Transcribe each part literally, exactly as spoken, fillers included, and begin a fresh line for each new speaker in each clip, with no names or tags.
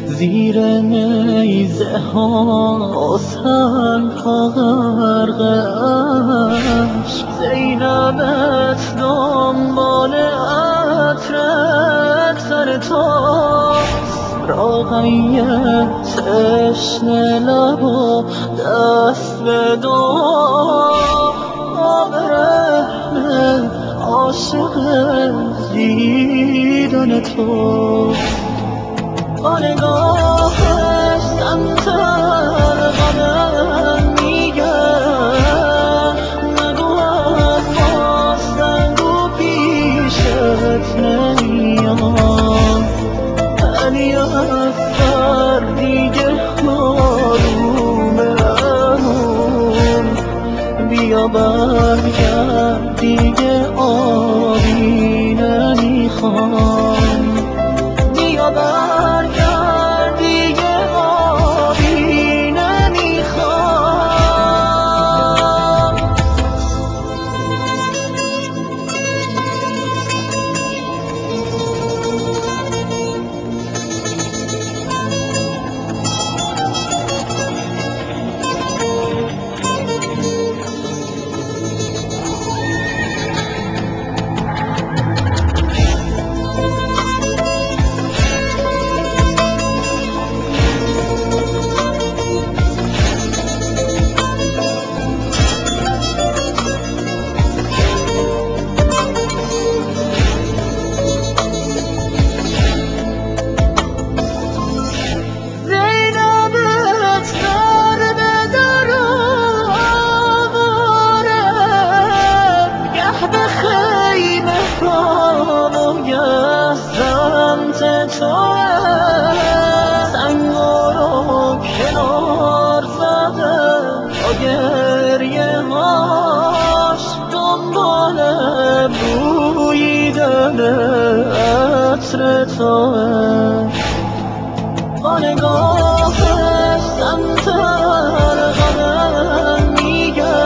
زیر نیزه ها سنگ ها غرق اشک زینبت دنبال عطرت سر تاست راقیه تشنه لب و دست به دعا آبرهنه عاشق دیدن تو با نگاهش سمت ارغنم میگه نگو عباس نگو پیشت نمیام علی اصغر دیگه آروممون بیا برگرد دیگه آبی نمیخوام بیا برگرد دیگه آبی نمیخوام سنگا رو کنار زده با گریه هاش دنبال بوییدن عطر توه با نگاهش سمت ارغنم میگه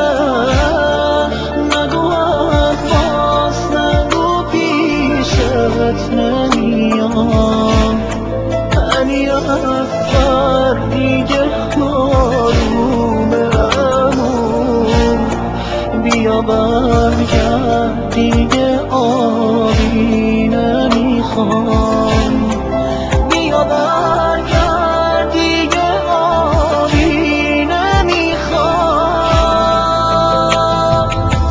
نگو عباس نگو پیشت نمیام علی اصغر دیگه آروممون بیا برگرد دیگه آبی نمیخوام بیا برگرد دیگه آبی نمیخوام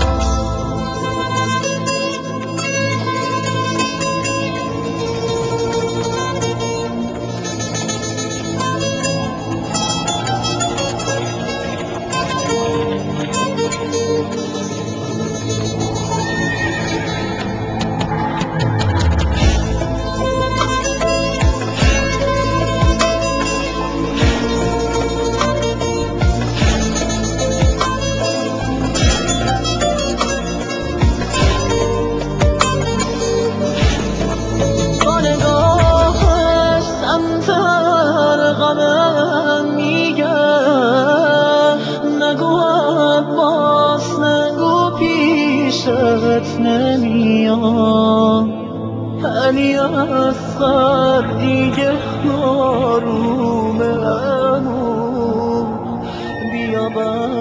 با نگاهش سمت ارغنم میگه نگو عباس نگو پیشت نمیام علی اصغر دیگه آروممون بیا